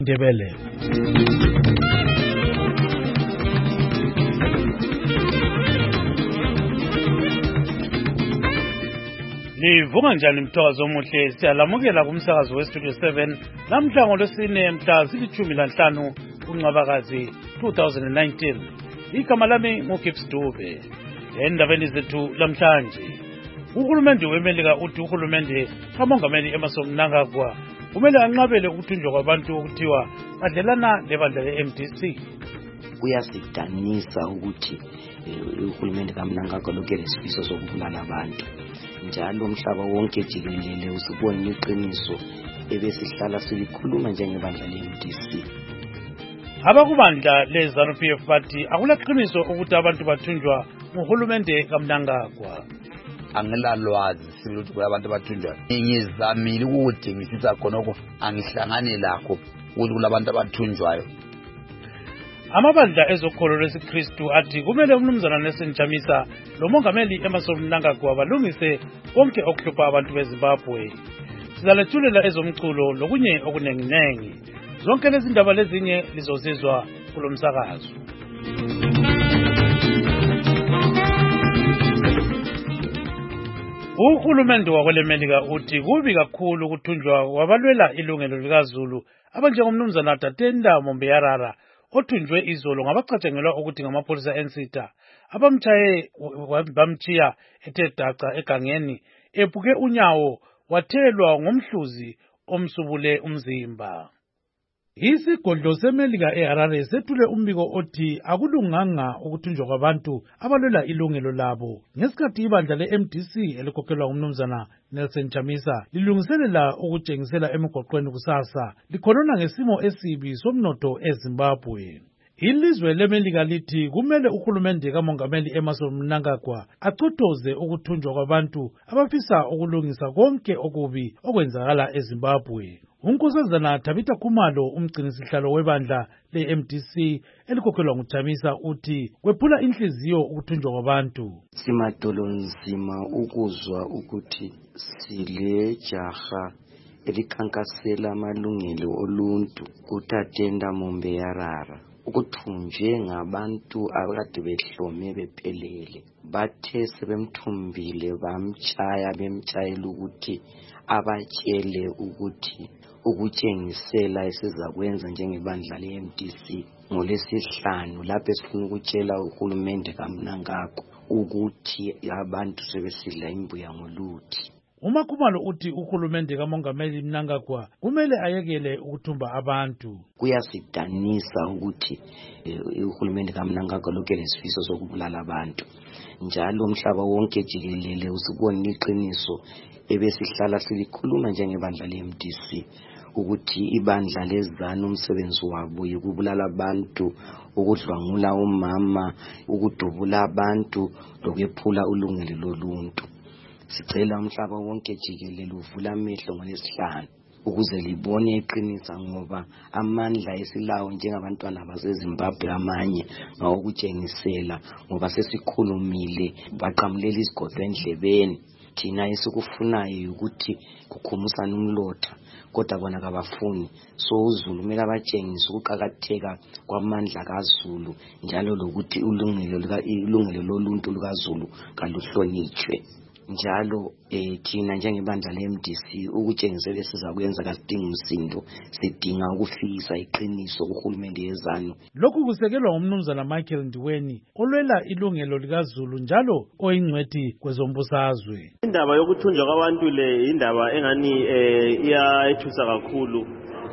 Ndebele. Livuka njani mthokozo omuhle siyalamukela kumsakazo westudio 7 namhla ngolwesine mhla zili-15 kuNcwabakazi 2019. Igama lami nguGibbs Dube. Endabeni zethu lamhlanje, uhulumende weMelika uthi uhulumende kamongameli Emmerson Mnangagwa kumele anqabele ukuthunjwa kwabantu okuthiwa badlelana lebandla le-MDC. Kuyasidanisa ukuthi uhulumende kaMnangagwa lokhu elesifiso sokubulala abantu. Njalo umhlaba wonke jikelele usubona iqiniso ebesihlala silikhuluma njengebandla le-MDC. Abakubandla leZANU-PF bathi akulaqiniso ukuthi abantu bathunjwa nguhulumende kaMnangagwa. Angilalwazi siluthi kuyabantu bathunjwa. Ngizamile ukudingisisa khonoko angihlangane lakho ukuthi kulabantu abathunjwayo. Amabandla ezokholo lwesiKristu athi kumele umnumzana Nelson Chamisa lomongameli Emmerson Mnangagwa balungise konke okuhlupha abantu beZimbabwe. Sizalethulela ezomculo lokunye okunenginengi. Zonke lezi ndaba lezinye lizozizwa kulomsakazo. Uhulumende wakweleMelika uthi kubi kakhulu ukuthunjwa kwabalwela ilungelo likaZulu abanjengomnumzana Tatenda Mombeyarara othunjwe izolo ngabacatshangelwa ukuthi ngamapholisa ensitha abamtshaye bamtshiya ethe daca egangeni ephuke unyawo wathelwa ngomhluzi omsubule umzimba. Isigodlo seMelika eHarare sethule umbiko othi akulunganga ukuthunjwa kwabantu abalwela ilungelo labo ngesikhathi ibandla le-MDC elikhokhelwa ngumnumzana Nelson Chamisa lilungiselela ukutshengisela emigoqweni kusasa likhonona ngesimo esibi somnotho eZimbabwe. Ilizwe leMelika lithi kumele uhulumende kamongameli Emmerson Mnangagwa achothoze ukuthunjwa kwabantu abafisa ukulungisa konke okubi okwenzakala eZimbabwe. Unkosazana Tabitha Khumalo umgcinisihlalo webandla le-MDC elikhokhelwa nguChamisa uthi kwephula inhliziyo ukuthunjwa kwabantu. Simadolo nzima ukuzwa ukuthi silejaha elikhankasela amalungelo oluntu uTatenda Mombeyarara ukuthunjwe ngabantu abakade behlome bephelele. Bathe sebemthumbile bemtshayela ukuthi abatshele ukuthi ukutshengisela esizakwenza njengebandla le-MDC ngoLwesihlanu lapho esifuna ukutshela uhulumende kaMnangagwa ukuthi abantu sebesidla imbuya ngoluthi. UMakhumalo uthi uhulumende kamongameli Mnangagwa kumele ayekele ukuthumba abantu. Kuyasidanisa ukuthi uhulumende kaMnangagwa lokhu elesifiso sokubulala abantu. Njalo umhlaba wonke jikelele usubona iqiniso ebesihlala silikhuluma njengebandla le-MDC ukuthi ibandla leZANU umsebenzi wabo yikubulala abantu, ukudlwangula umama, ukudubula abantu lokwephula ulungelo loluntu. Sicela umhlaba wonke jikelele uvula amehlo ngoLwesihlanu ukuze libone iqiniso ngoba amandla esilawo njengabantwana baseZimbabwe amanye ngawokutshengisela ngoba sesikhulumile baqamulela isigodlo endlebeni. Thina esikufunayo ukuthi kukhumusana umlotha kodwa bona kabafuni. So uZulu kumele abatshengise ukuqakatheka kwamandla kaZulu njalo lokuthi ilungelo loluntu lukaZulu kaluhlonitshwe. Njalo thina njengebandla le-MDC ukutshengisela esizakwenza kasidinga umsindo, sidinga ukufisa iqiniso kuhulumende yeZANU. Lokhu kusekelwa ngumnumzana Michael Ndiweni olwela ilungelo likaZulu njalo oyingcwethi kwezombusazwe. Indaba yokuthunjwa kwabantu le indaba engani iyayethusa kakhulu,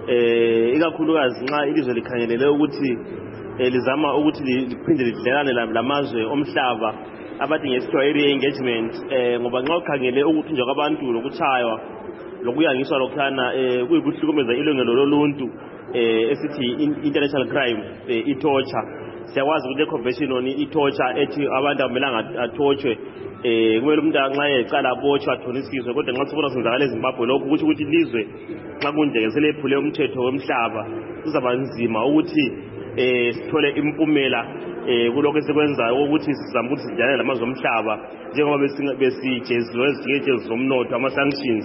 ikakhulukazi nxa ilizwe likhangelele ukuthi lizama ukuthi liphinde lidlelane lamazwe omhlaba abathi ngesithiwa area engagement, ngoba nxa ukhangele ukuthunjwa kwabantu lokutshaywa lokuyangiswa lokhana kuyikuhlukumeza ilungelo loluntu esithi international crime, i-torture. Siyakwazi ukuthi le-convention on i-torture ethi abantu akumelanga athotshwe, kumele umuntu nxa ecala abotshwe athonisiswe. Kodwa nxa sibona senzakala eZimbabwe lokhu kuthi ukuthi ilizwe nxa kunjeke selephule umthetho womhlaba kuzaba nzima ukuthi sithole impumela kulokho esikwenzayo ukuthi sizama ukuthi sijane lamazwe omhlaba njengoba besijeziwe ezijekejezi zomnotho ama-sanctions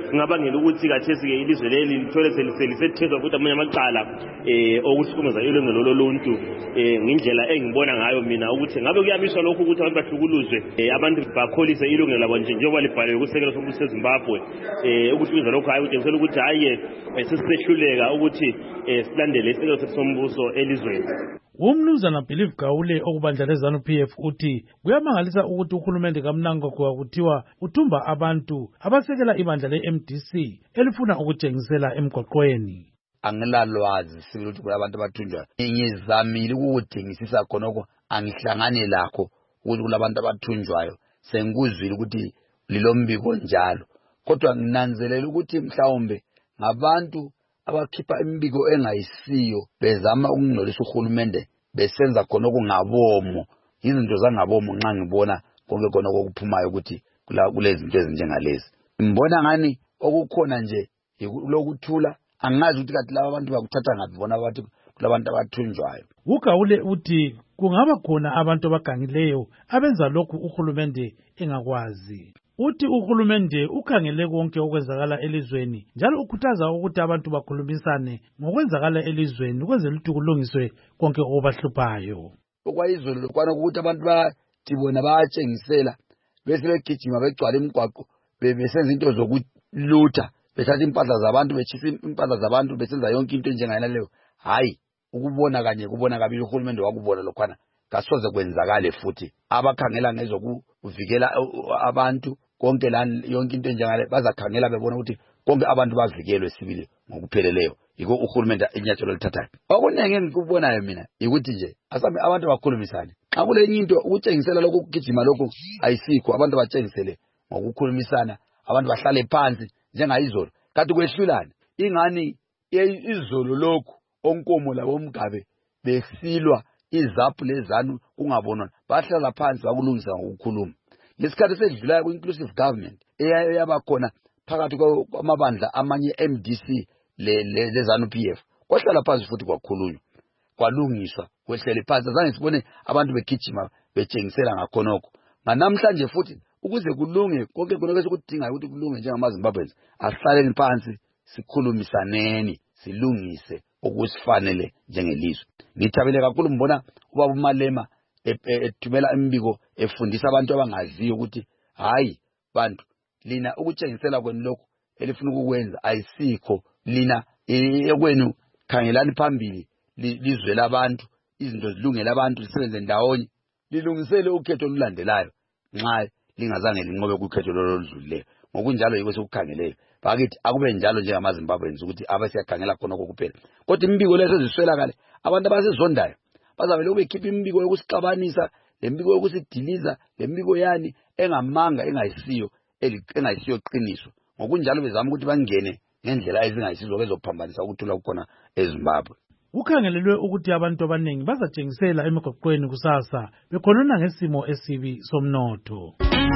kungabangela ukuthi kathesi-ke ilizwe leli lithole selisethethwa futhi amanye amacala okuhlukumeza ilungelo loluntu ngendlela engibona ngayo mina ukuthi ngabe kuyamiswa lokhu ukuthi abantu bahlukuluzwe abantu bakholise ilungelo labo njengoba libhaliwe kusekelo sombuso seZimbabwe ukuthi kuza lokho hayi kutshengisela ukuthi hayi sesisehluleka ukuthi silandele isekelo sombuso elizweni. Umnumzana Believe Gawule okubandla leZANU-PF uthi kuyamangalisa ukuthi uhulumende kaMnangagwa kuthiwa uthumba abantu abasekela ibandla le-MDC elifuna ukutshengisela emgoqweni. Angilalwazi sibili ukuthi kulabantu abathunjwayo. Ngizamile ukudingisisa khonoko angihlangane lakho ukuthi kulabantu abathunjwayo. Sengikuzwile ukuthi lilombiko njalo. Kodwa nginanzelela ukuthi mhlawumbe ngabantu abakhipha imibiko engayisiyo bezama ukungcolisa uhulumende besenza khonoko ngabomo. Izinto zangabomo nxa ngibona konke khonoko okuphumayo ukuthi kulezi zinto ezinjengalezi. Ngibona ngani okukhona nje lokuthula. Angazi ukuthi kathi laba abantu bakuthatha ngaphi bona bathi kulabantu abathunjwayo. uGawule uthi kungaba khona abantu abagangileyo abenza lokhu uhulumende engakwazi. Uthi uhulumende ukhangele konke okwenzakala elizweni njalo ukhuthaza ukuthi abantu bakhulumisane ngokwenzakala elizweni ukwenzela ukuthi kulungiswe konke okubahluphayo. Okwayizolo lokwana ukuthi abantu bathi bona bayatshengisela bese begijima begcwala imigwaqo besenza into zokulutha bethatha impahla zabantu betshisa impahla zabantu besenza yonke into enjengayona leyo. Hayi ukubona kanye kubona kabili uhulumende wakubona lokwana kasoze kwenzakale futhi abakhangela ngezokuvikela abantu konke la yonke into enjengale bazakhangela bebona ukuthi konke abantu bavikelwe sibili ngokupheleleyo. Yiko uhulumende inyathelo lithathayo. Okunenge engikubonayo mina ukuthi nje asambe abantu bakhulumisane. Xa kulenye into ukutshengisela lokho ukugijima lokho ayisikho. Abantu batshengisele ngokukhulumisana, abantu bahlale phansi njengayizolo. Kanti kwehlulana ingani izolo lokho onkomo labomgabe besilwa izaphu lezanu kungabonwa bahlala phansi bakulungisa ngokukhuluma. Ngesikhathi sedlulayo ku-inclusive government eyabakhona phakathi kwamabandla amanye MDC leZANU-PF kwahlala phansi futhi kwakhulunywa kwalungiswa kwehlele phansi. Azange sibone abantu begijima betshengisela ngakhonokho. Namhlanje futhi ukuze kulunge konke konke esikudingayo ukuthi kulunge njengamaZimbabweans asihlaleni phansi sikhulumisaneni silungise okusifanele njengelizwe. Ngithabele kakhulu mbona ubaba uMalema ethumela imibiko efundisa abantu abangaziyo ukuthi hayi bantu lina ukutshengisela kwenu lokho elifuna ukukwenza ayisikho. Lina ekwenu khangelani phambili lizwe labantu izinto zilungele abantu lisebenze ndawonye lilungisele ukhetho olulandelayo nxa lingazange linqobe kukhetho loludlulileyo. Ngokunjalo yiko sekukhangeleyo bakithi akube njalo njengamaZimbabweans ukuthi abasiyakhangela khonoko kuphela. Kodwa imibiko lezo ziswelakale abantu abasizondayo bazavele bekhipha imibiko yokusixabanisa lembiko yokusidiliza lembiko yani engamanga engayisiyo qiniso. Ngokunjalo bezama ukuthi bangene ngendlela ezingayisizo bezophambanisa ukuthula kukhona eZimbabwe. Ukhangelelwe ukuthi abantu abaningi bazatshengisela emigwaqweni kusasa bekhonona ngesimo esibi somnotho.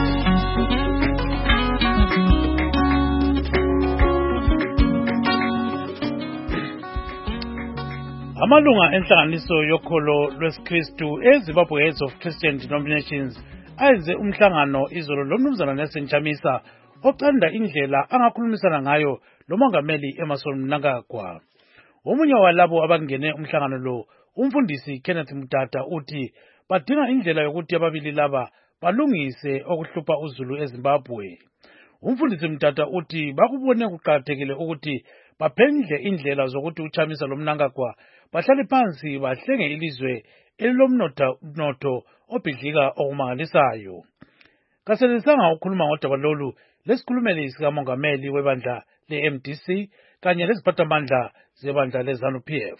Amalunga enhlanganiso yokholo lwesikristu eZimbabwe Heads of Christian Denominations ayenze umhlangano izolo lomnumzana Nelson Chamisa ocanda indlela angakhulumisana ngayo lomongameli Emmerson Mnangagwa. Omunye walabo abangene umhlangano lo umfundisi Kenneth Mutata uthi badinga indlela yokuthi ababili laba balungise okuhlupha uZulu eZimbabwe. Umfundisi Mutata uthi bakubone kuqakathekile ukuthi baphendle indlela zokuthi uChamisa loMnangagwa bahlale phansi bahlenge ilizwe elilomnotho obhidlika okumangalisayo. Kaselisanga ukukhuluma ngodaba lolu lesikhulumeli sikamongameli webandla le-MDC kanye leziphathamandla zebandla leZANU-PF.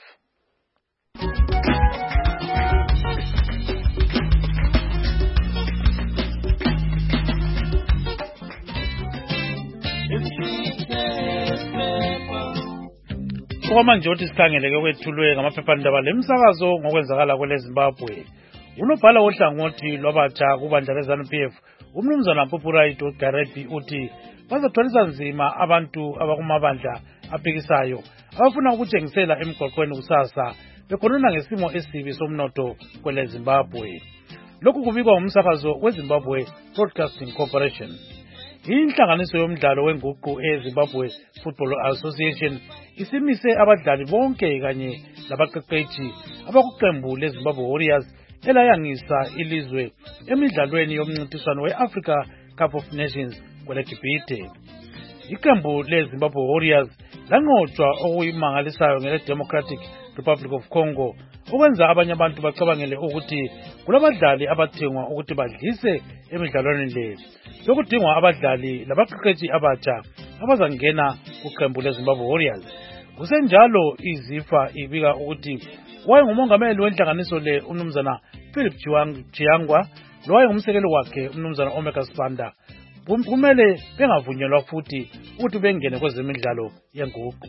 Okwamanje uthi sikhangeleke kwethulwe ngamaphephandaba lemsakazo ngokwenzakala kweleZimbabwe. Unobhala wohlangothi lwabatsha kubandla leZANU-PF umnumzana Popurayito Garedi uthi bazathwalisa nzima abantu abakumabandla aphikisayo abafuna ukutshengisela emigwaqweni kusasa bekhonona ngesimo esibi somnotho kweleZimbabwe. Lokhu kubikwa ngumsakazo weZimbabwe Broadcasting Corporation. Inhlanganiso yomdlalo wenguqu eZimbabwe Football Association isimise abadlali bonke kanye labaqeqeshi abakuqembu leZimbabwe Warriors elayangisa ilizwe emidlalweni yomncintiswano weAfrica Cup of Nations kweleGibhithe. Iqembu leZimbabwe Warriors lanqotshwa okuyimangalisayo ngeDemocratic Republic of Congo, okwenza abanye abantu bacabangele ukuthi kulabadlali abathengwa ukuthi badlise emidlalweni le. Sokudingwa abadlali labaqeqeshi abatsha abazangena kuqembu leZimbabwe Warriors. Kusenjalo iZIFA ibika ukuthi wayengumongameli wenhlanganiso le umnumzana Philip Chiyangwa lowayengumsekeli wakhe umnumzana Omega Sibanda kumele bengavunyelwa futhi ukuthi bengene kwezemidlalo yenguqu.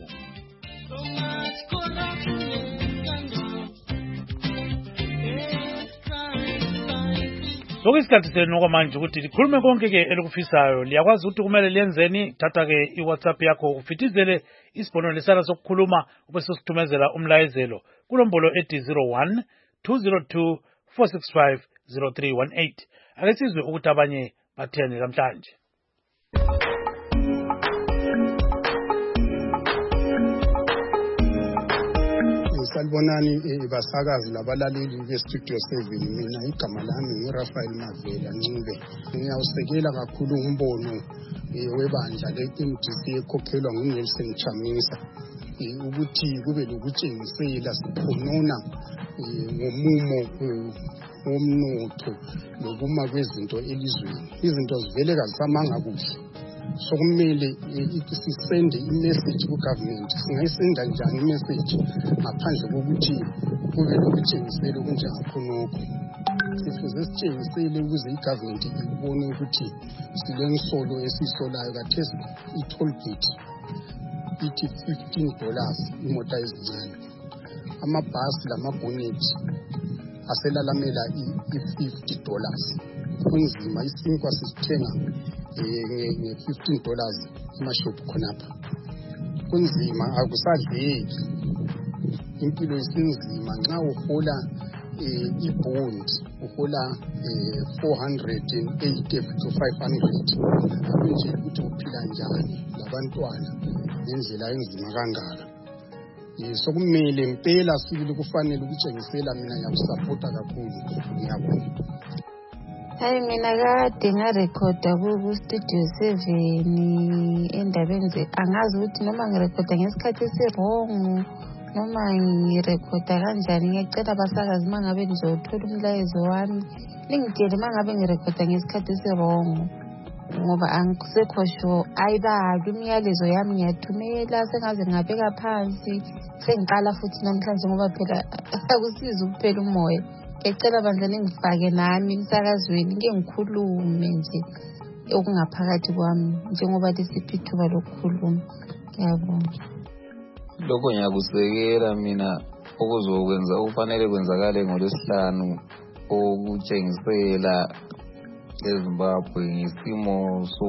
Sokuyisikhathi senu okwamanje ukuthi likhulume konke ke elikufisayo. Liyakwazi ukuthi kumele lenzeni. Thatha ke iWhatsApp yakho ufitizele isibonelo lesana sokukhuluma ubese usithumezela umlayezelo kulombolo ethi 01 202 465 0318. Ake sizwe ukuthi abanye batheni namhlanje. Salibonani basakazi labalaleli beStudio 7. Mina igama lami nguRafael Mavela Ncube. Ngiyawusekela kakhulu umbono webandla leMDC ekhokhelwa nguNelson Chamisa ukuthi kube lokutshengisela siphonona ngomumo womnotho lokuma kwezinto elizweni. Izinto zivele kazisamanga kuhle. Sokumele sisende imessage kugovernment. Singayisenda njani imessage ngaphandle kokuthi kube lokutshengisela okunjengakhonokho? Sifuze sitshengisele ukuze igovernment ibone ukuthi silensolo esisolayo kathesi i-toll gate ithi $15 imota ezincane. Amabhasi lamabhoneti aselalamela i-$50. Kunzima isinkwa sisithenga nge-$15 emashophu khonapha. Kunzima, akusadleki. Impilo isinzima nxa uhola ibond uhola 480 to 500. Akunje ukuthi uphila njani labantwana ngendlela enzima kangaka. Sokumele impela sibili kufanele ukutshengisela. Mina ngiyakusapota kakhulu. Ngiyabonga. Hayi mina kade ngarekhoda ku-Studio 7 endabeni angazi ukuthi noma ngirekhoda ngesikhathi esirongo noma ngirekhoda kanjani. Ngiyacela abasakazi mangabe ngizothola umlayezo wami ningitshele mangabe ngirekhoda ngesikhathi esirongo, ngoba angisekho sure. Ayibali imiyalezo yami ngiyathumela sengaze ngabeka phansi, sengiqala futhi namhlanje ngoba phela akusizi ukuphela umoya. Ngiyacela bandla ningifake nami emsakazweni ngeke ngikhulume nje okungaphakathi kwami njengoba lisiphi ithuba lokukhuluma. Ngiyabonga. Lokho ngiyakusekela mina okuzokwenza okufanele kwenzakale ngoLwesihlanu okutshengisela eZimbabwe ngesimo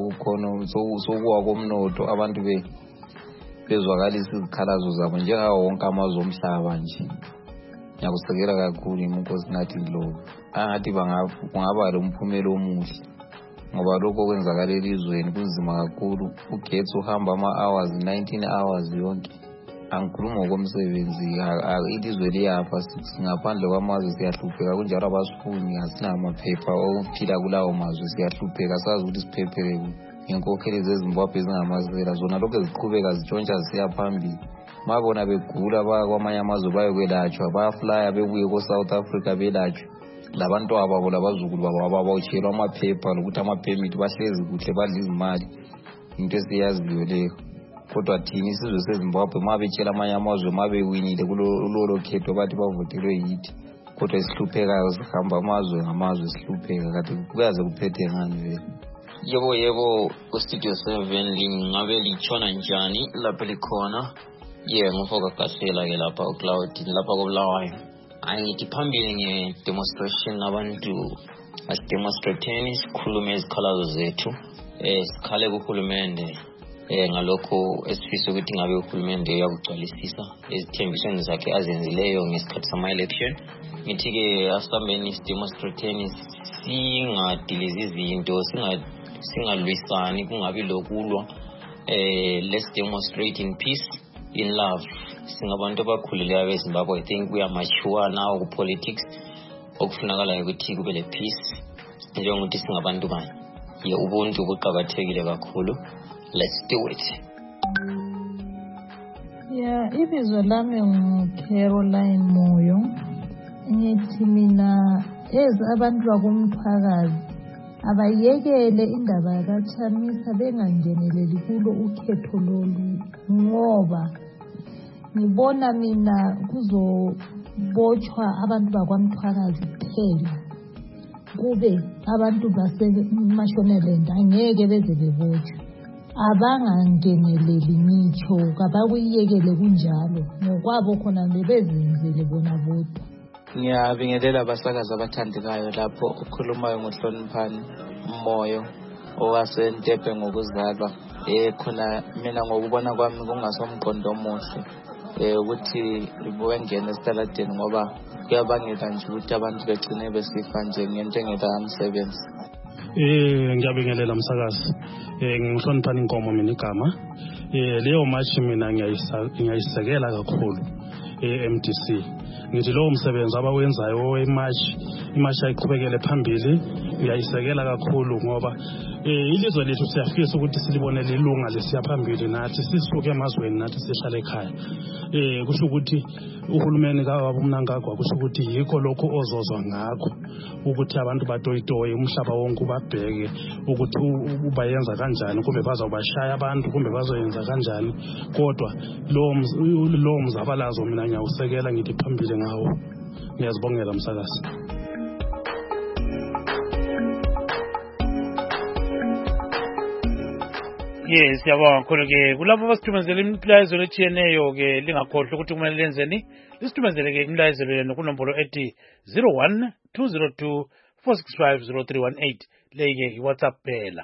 sokuwa komnotho, abantu bezwakalisa izikhalazo zabo njengawo wonke amazwe omhlaba nje. Ngiyakusekela kakhulu iNkosi nathi Ndlovu. Angathi kungaba lomphumela omuhle ngoba lokho kwenzakala elizweni kunzima kakhulu. Ugetsi uhamba ama-hours 19 hours yonke. Angikhuluma ngokomsebenzi, ilizwe liyafa, singaphandle kwamazwe siyahlupheka. Kunjalo abasifuni, asinamaphepha okuphila kulawo mazwe, siyahlupheka. Sazi ukuthi siphephele inkokheli zeZimbabwe ezingamazela, zona lokho ziqhubeka zitshontsha zisiya phambili. Mabona begula baya kwamanye amazwe bayokwelatshwa, bayaflya bebuye ko-South Africa belatshwe. Labantu ababo labazukulu babo abawutshelwa amaphepha lokuthi amaphemiti bahlezi kuhle badla izimali. Into esiyaziyo leyo. Kodwa thina isizwe seZimbabwe mabetshela amanye amazwe mabewinile kulolo khetho bathi bavotelwe yithi. Kodwa isihluphekayo sihamba amazwe ngamazwe sihlupheka. Kanti kuyaze kuphethe ngani vele? Yebo ku-Studio 7 ngabe litshona njani lapha likhona. Ngofoka kasela ke lapha uCloud lapha koBulawayo. Angithi phambili nge-demonstration abantu asidemonstrateni sikhulume izikhalazo zethu. Sikhale kuhulumende ngalokho esifisa ukuthi ngabe uhulumende uyakugcwalisisa ezithembisweni zakhe azenzileyo ngesikhathi sama-election. Ngithi-ke asihambeni sidemonstrateni singadilizi izinto, singalwisani kungabi lokulwa. Let's demonstrate in peace, in love. Singabantu abakhulile beZimbabwe, I think we are mature now ku politics. Okufunakala ukuthi kube le peace. Njengokuthi singabantu bani. Ubuntu buqakathekile kakhulu. Let's do it. Yeah, ibizo lami nguCaroline Moyo. Ngithi mina abantu bakumthwakazi abayekele indaba yakathamisa bengangeneleli kulo ukhetho lolu ngoba ngibona mina kuzobotshwa abantu bakwamthwakazi kuphela kube abantu baseMashonaland angeke beze bebotshwe abangangeneleli ngitsho kabakuyekele kunjalo ngokwabo khona bebezenzele bona bodwa. Ngiyabingelela abasakazi abathandekayo lapho ukhulumayo ngohloniphani Moyo owaseNtepe ngokuzalwa khona mina ngokubona kwami kungasomqondo omuhle ukuthi ngene esitaladeni ngoba kuyabangela nje ukuthi abantu begcine besifa nje ngento engekamisebenzi. Ngiyabingelela umsakazi ngihloniphani Nkomo mina igama leyo march mina ngiyayisekela kakhulu MDC. Ngithi lowo msebenzi abawenzayo imarch ayiqhubekele phambili ngiyayisekela kakhulu ngoba ilizwe lethu siyafisa ukuthi silibone lilunga lesiya phambili nathi sisuke emazweni nathi sihlale ekhaya. Kusho ukuthi uhulumeni kaBumnankagwa kusho ukuthi yikho lokho ozozwa ngakho ukuthi abantu batoyitoye umhlaba wonke ubabheke ukuthi ubayenza kanjani kumbe bazobashaya abantu kumbe bazoyenza kanjani kodwa lo mzabalazo mina ngiyawusekela ngithi phambili ngawo. Ngiyazibongela umsakazi. Yes, siyabonga kakhulu-ke kulapho abasithumezela imilayezelo etshiyeneyo ke lingakhohlwa ukuthi kumele lenzeni lisithumezele-ke imilayezelo yenu kunombolo ethi 01-202-465-0318 leyi-ke iWhatsApp phela.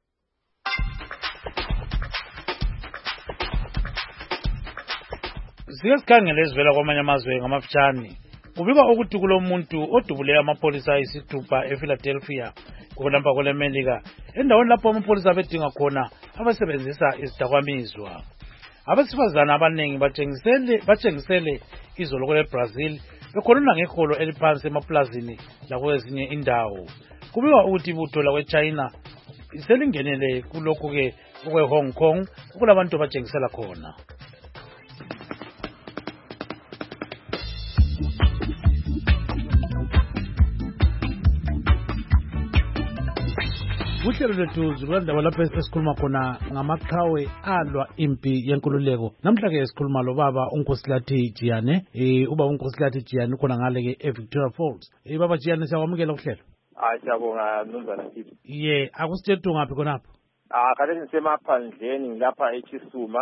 Sike sikhangele ezivela kwamanye amazwe ngamafitshane. Kubikwa ukuthi kulomuntu odubule amapholisa ayisithupha ePhiladelphia kulapha kweleMelika endaweni lapho amapholisa bedinga khona abasebenzisa izidakamizwa. Abesifazana abaningi batshengisele izolo kweBrazil bekhuluma ngeholo eliphansi emaplazini lakwezinye indawo. Kubikwa ukuthi ibutho lakweChina selingenele kulokhu-ke okwe-Hong Kong okulabantu batshengisela khona. Uhlelo lwethu zilwandaba lapho esikhuluma khona ngamaqhawe alwa impi yenkululeko. Namhla-ke esikhuluma lo baba uNkosilathi Jiyane ubaba uNkosilathi Jiyane khona ngale-ke eVictoria Falls. Baba Jiyane siyakwamukela uhlelo. Siyabonga mnumzana Tipi. Akusithethu ngaphi khonapho? Kade ngisemaphandleni ngilapha eChisuma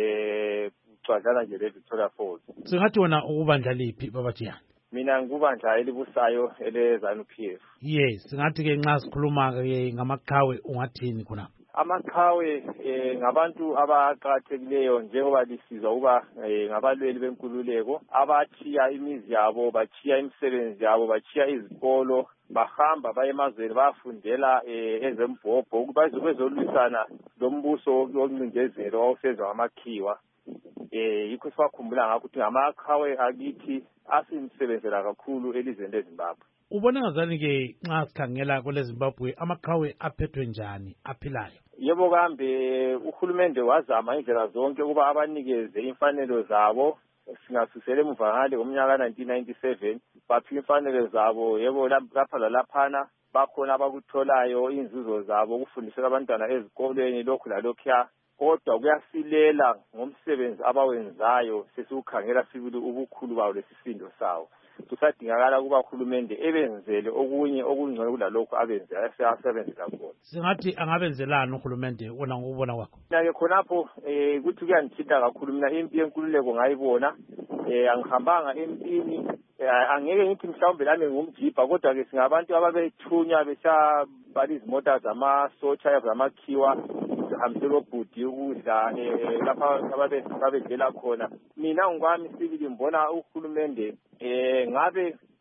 ucwadlana nje leVictoria Falls. Singathi wena ukubandla liphi baba Jiyane? Mina ngikubandla elibusayo eleZANU-PF. Singathi-ke nxa sikhuluma-ke ngamaqhawe ungathini khonapho? Amaqhawe ngabantu abaqakathekileyo njengoba lisizwa ukuba ngabalweli benkululeko abathiya imizi yabo bathiya imisebenzi yabo bathiya izikolo bahamba baye emazweni bayafundela ezembhobho ukuthi bezolwisana lombuso wokuncindezelo owawusenzwa ngamakhiwa. Yikho siwakhumbula ngakho ukuthi amaqhawe akithi asimsebenzela kakhulu elizweni leZimbabwe. Ubona ngazani-ke nxa sikhangela kweleZimbabwe amaqhawe aphethwe njani aphilayo? Yebo kambe uhulumende wazama indlela zonke ukuba abanikeze imfanelo zabo. Singasusela emuva ngale ngomnyaka ka-1997 baphiwa imfanelo zabo. Yebo lapha lalaphana bakhona abakutholayo inzuzo zabo ukufundisela abantwana ezikolweni lokhu lalokhuya. Kodwa kuyasilela ngomsebenzi abawenzayo sesiukhangela sibili ubukhulu bawo lesisindo sawo. Kusadingakala kuba uhulumende ebenzele okunye okungcono kulalokho abenzela asebenzela khona. Singathi angabenzelani uhulumende wona ngokubona kwakho? Mina-ke khonapho ukuthi kuyangithinta kakhulu mina impi yenkululeko ngayibona. Angihambanga empini angeke ngithi mhlawumbe lami ngumjibha kodwa-ke singabantu ababethunywa besabala izimota zamasotsha zamakhiwa sihambisela obhudi ukudla lapha babedlela khona. Mina ngokwami sibili ngibona uhulumende ngabe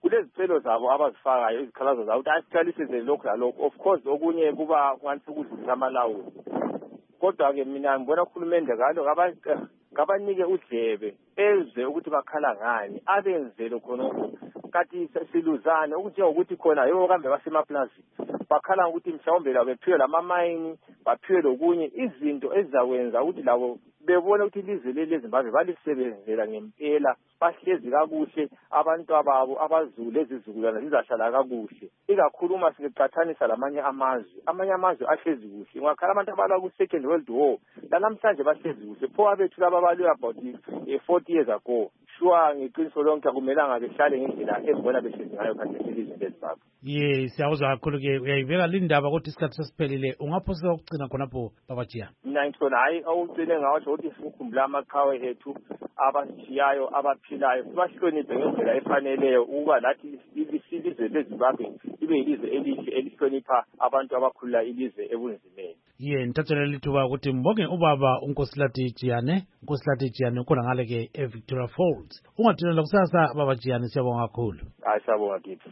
kulezicelo zabo abazifakayo izikhalazo zabo ukuthi asiqalisise lokhu lalokhu. Of course okunye kuba kwansi ukudlulisa amalawulo, kodwa-ke mina ngibona uhulumende kabanike udlebe ezwe ukuthi bakhala ngani, abenzele khonokho. Kanti siluzane okunjengokuthi khona yibo kambe basemaplazini bakhala ukuthi mhlawumbe labo bephiwe lamamayini, baphiwe lokunye izinto ezizakwenza ukuthi labo bebone ukuthi ilizwe leZimbabwe balisebenzela ngempela, bahlezi kakuhle, abantu ababo abazulu lezizukulwana zizahlala kakuhle. Ikakhulu uma siqhathanisa lamanye amazwe ahlezi kuhle. Ngakhala abantu abalwa ku Second World War lanamhlanje bahlezi kuhle. Pho abethu laba balwe about 40 years ago. Sure ngeqiniso lonke akumelanga behlale ngendlela ezibona behlezi ngayo kanje elizweni leZimbabwe. Siyawuzwa kakhulu-ke uyayibeka lindaba kodwa isikhathi sesiphelile. Ungaphosela ukucina khonapho Babajiya? Mina ngithona hayi awucine ngawasho ukuthi sikukhumbula amaqhawe ethu abashiyayo abaphilayo, sibahloniphe ngendlela efaneleyo ukuba lathi ilizwe leZimbabwe ibe yilizwe elihle elihlonipha abantu abakhulula ilizwe ebunzimeni. Ngithathele lithuba ukuthi mbonge ubaba uNkosilathi Jiyane. uNkosilathi Jiyane ukhona ngale-ke eVictoria Falls. Ungathunela kusasa Baba Jiyane, siyabonga kakhulu. Siyabonga kithi.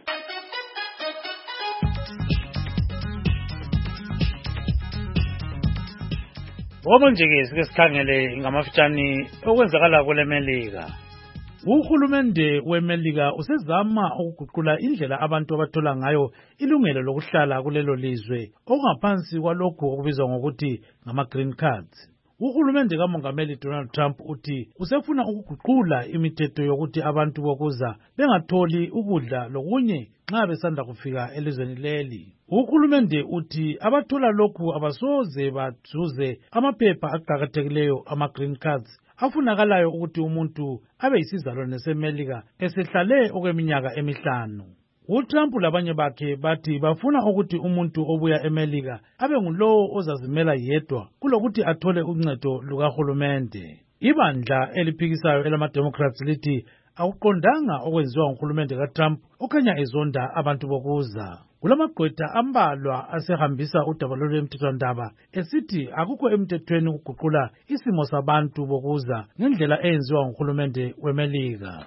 Ngoba nje-ke sike sikhangele ngamafitshane okwenzakala kule Melika. Uhulumende weMelika usezama ukuguqula indlela abantu abathola ngayo ilungelo lokuhlala kulelo lizwe okungaphansi kwalokho okubizwa ngokuthi ngama-green cards. Uhulumende kaMongameli Donald Trump uthi usefuna ukuguqula imithetho yokuthi abantu bokuza bengatholi ukudla lokunye nxa besanda kufika elizweni leli. Uhulumende uthi abathola lokhu abasoze bazuze amaphepha aqhakathekileyo ama-green cards afunakalayo ukuthi umuntu abe yisizalwane seMelika esehlale okweminyaka 5. uTrump labanye bakhe bathi bafuna ukuthi umuntu obuya eMelika abe ngulowo ozazimela yedwa kulokuthi athole uncedo lukahulumende. Ibandla eliphikisayo elama-Democrats lithi akuqondanga okwenziwa nguhulumende kaTrump okhanya ezonda abantu bokuza. Kulamagqwetha ambalwa asehambisa udaba lwemthethwandaba esithi akukho emthethweni ukuguqula isimo sabantu bokuza ngendlela eyenziwa nguhulumende weMelika.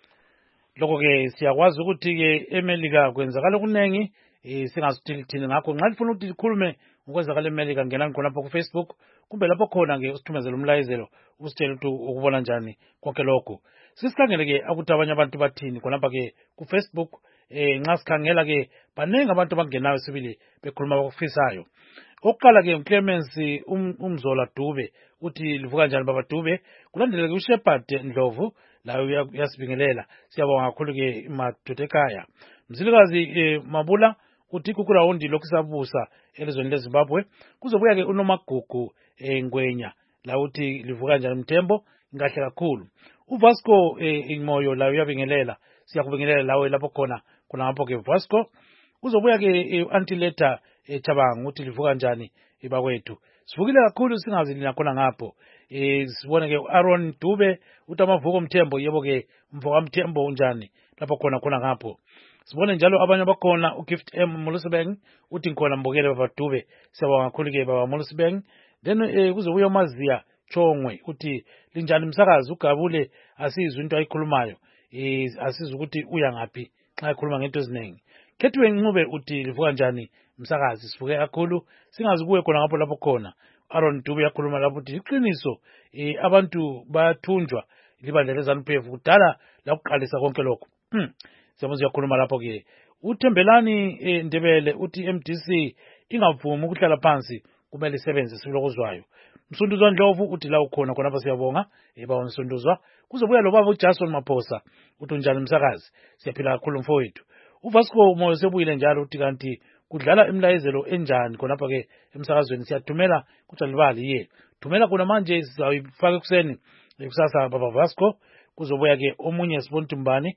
Lokho-ke siyakwazi ukuthi-ke eMelika kwenzakala okuningi singasithini ngakho nxa lifuna ukuthi likhulume ngokwenzakala eMelika ngenani khonapho kuFacebook kumbe lapho khona-ke usithumezele umlayezelo usitshele ukuthi ukubona njani konke lokho. Sisikhangele-ke ukuthi abanye abantu bathini khonapha-ke kuFacebook. Nxa sikhangela-ke baningi abantu abangenayo sibili bekhuluma bakufisayo. Okokuqala-ke uClemens Umzola Dube uthi livuka njani Baba Dube. Kulandeleke uShepard Ndlovu layo uyasibingelela. Siyabonga kakhulu-ke madoda ekhaya. Mzilikazi Mabula uthi ikukula wondi lokusabusa elizweni leZimbabwe. Kuzobuya-ke uNomagugu Ngwenya la uthi livuka njani Mthembo ngahle kakhulu. uVasco Imoyo layo uyabingelela. Siyakubingelela lawe lapho khona ngapho-ke Vasco. Kuzobuya-ke Antileta Thabanga uthi livuka njani bakwethu. Sivukile kakhulu singazi lina khona ngapho. Sibone-ke Aaron Dube uthi amavuko Mthembo. Yebo-ke mvuka Mthembo unjani lapho khona ngapho. Sibone njalo abanye bakhona uGift M Molusebeng uthi ngikhona mbukele Baba Dube. Siyabonga kakhulu-ke Baba Molusebeng. Then kuzobuya uMaziya Chongwe uthi linjani msakazi ugabule asizwe into ayikhulumayo. Asizwe ukuthi uya ngaphi xa ekhuluma ngento eziningi. Khethwe Ncube uthi livuka njani msakazi. Sivuke kakhulu singazi kuwe khona ngapho lapho khona. Aaron Dube yakhuluma lapho uthi iqiniso abantu bathunjwa libandla leZANU-PF kudala la kuqalisa konke lokho. Siyabonga yakhuluma lapho-ke. uThembelani Ndebele uthi MDC ingavumi ukuhlala phansi kumele isebenze silokozwayo. Msunduzwa Ndlovu uthi la ukhona khonapha siyabonga bawa Msunduzwa. Kuzobuya lo baba uJason Maphosa uthi njani msakazi. Siyaphila kakhulu mfowethu. uVasco Moyo sebuyile njalo uthi kanti kudlala imlayezelo enjani khonapha-ke emsakazweni. Siyathumela kuJalibali thumela khona manje sizayifaka ekuseni kusasa Baba Vasco. Kuzobuya-ke omunye sibona Tumbani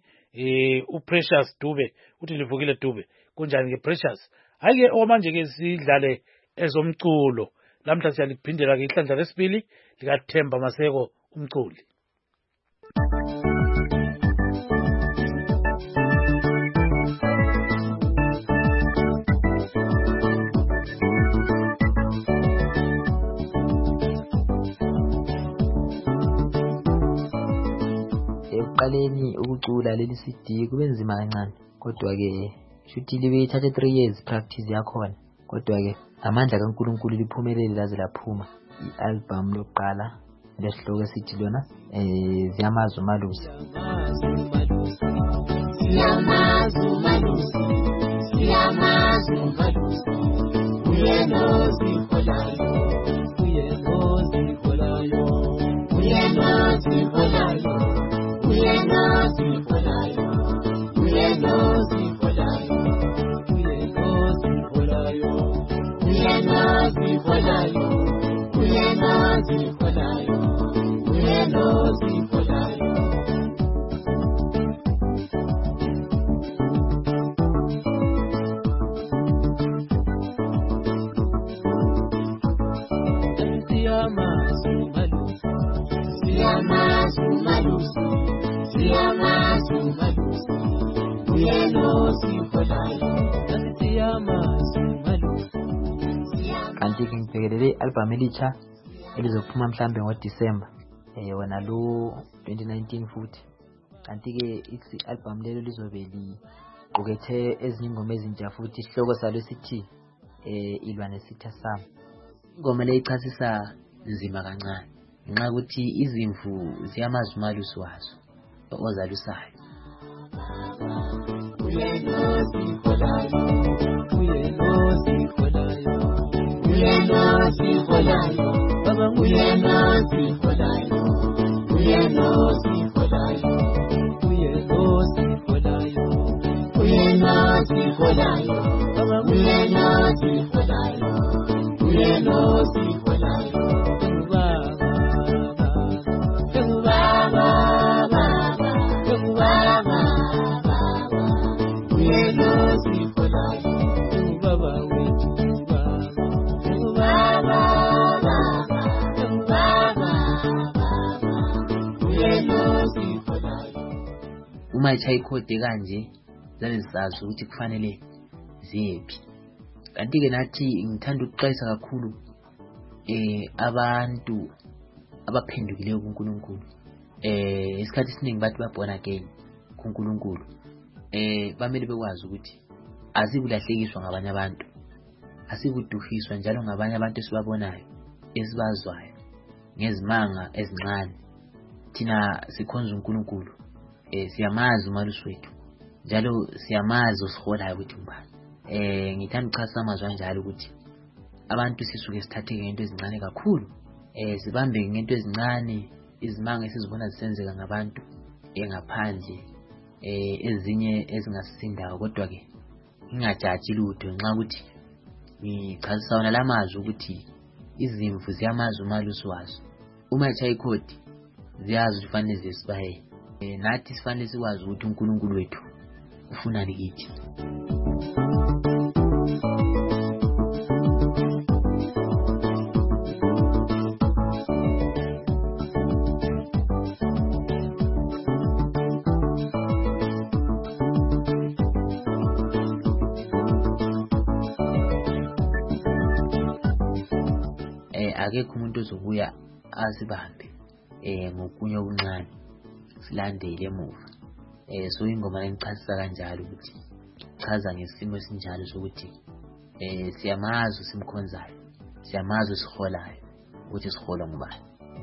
uPrecious Dube uthi livukile Dube. Kunjani-ke Precious? Hayi-ke okwamanje-ke sidlale ezomculo. Lamhla siyaliphindela-ke ihlandla lesibili likaThemba Maseko umculi. Ekuqaleni ukucula leli CD kube nzima kancane, kodwa ke shuthi libe ithathe 3 years practice yakhona, kodwa ke amandla kaNkulunkulu liphumelele laze laphuma i-album lokuqala lesihloko esithi lona Siyamazi uMalusi. Siyamazi uMalusi, siyamazi uMalusi, uyena oziholayo, uyena oziholayo, uyena oziholayo, uyena oziholayo, uyena oziholayo, uyena oziholayo, uyena oziholayo, uyena oziholayo, uyena oziholayo. Siyamazi uMalusi, siyamazi uMalusi, siyamazi uMalusi, uyena oziholayo, siyamazi uMalusi. Kanti ke ngibhekelele i-album elitsha elizophuma mhlambe ngoDisemba wona lo 2019 futhi. Kanti ke i-album lelo lizobe liqukethe ezinye ingoma ezintsha futhi, isihloko salo sithi ilwa nesitha sami. Ingoma le ichasisa nzima kancane ngenxa ukuthi izimvu ziyamazi uMalusi wazo ozalusayo. Uyena oziholayo, uyena oziholayo, uyena oziholayo, baba uyena oziholayo, uyena oziholayo, uyena oziholayo, uyena oziholayo, baba uyena oziholayo, uyena oziholayo. Uma ikhode kanje zabe zisazi ukuthi kufanele ziyephi. Kanti ke nathi ngithanda ukuxwayisa kakhulu abantu abaphendukileyo kuNkulunkulu. Isikhathi esiningi bathi babona again kuNkulunkulu. Bamele bekwazi ukuthi asikulahlekiswa ngabanye abantu, asikuduhiswa njalo ngabanye abantu esibabonayo, esibazwayo ngezimanga ezincane. Thina sikhonza uNkulunkulu, siyamazi uMalusi wethu, njalo siyamazi osiholayo ukuthi ngubani. Ngithanda ukuchasa amazwi anjalo ukuthi abantu sisuke sithatheke ngento ezincane kakhulu, sibambe ngento ezincane, izimanga esizibona zisenzeka ngabantu ngaphandle, ezinye ezingasisindayo. Kodwa ke ngingajaji lutho ngenxa ukuthi ngichazisa wona lamazwi ukuthi izimvu ziyamazi uMalusi wazo. Uma ikhode ziyazi ukuthi fanele zisibaye. Nathi sifanele sikwazi ukuthi uNkulunkulu wethu ufunani kithi. Akekho umuntu ozobuya asibambe ngokunye okuncane silandele emuva. So ingoma lengichasisa kanjalo ukuthi chaza ngesimo esinjalo sokuthi siyamazi usimkhonzayo, siyamazi usiholayo ukuthi sihola ngubani.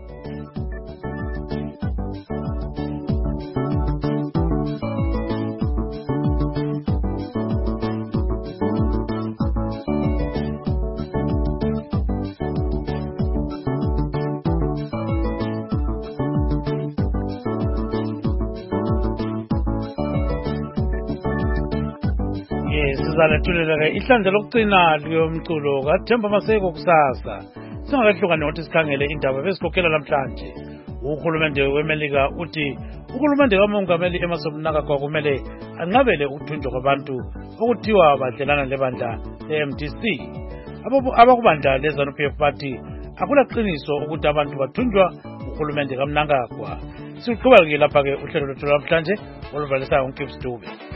Sizalethuleleka ihlandla lokugcina liyomculo kaThemba Maseko kusasa. Singakahlukani ukuthi sikhangele indaba besikhokhela namhlanje. Uhulumende weMelika uthi uhulumende kaMongameli Emmerson Mnangagwa kumele anqabele ukuthunjwa kwabantu okuthiwa badlelana lebandla leMDC. Abakubandla leZANU-PF bathi akulaqiniso ukuthi abantu bathunjwa uhulumende kaMnangagwa. Siqhubeka lapha ke uhlelo lwethu namhlanje oluvalisayo uKips Dube.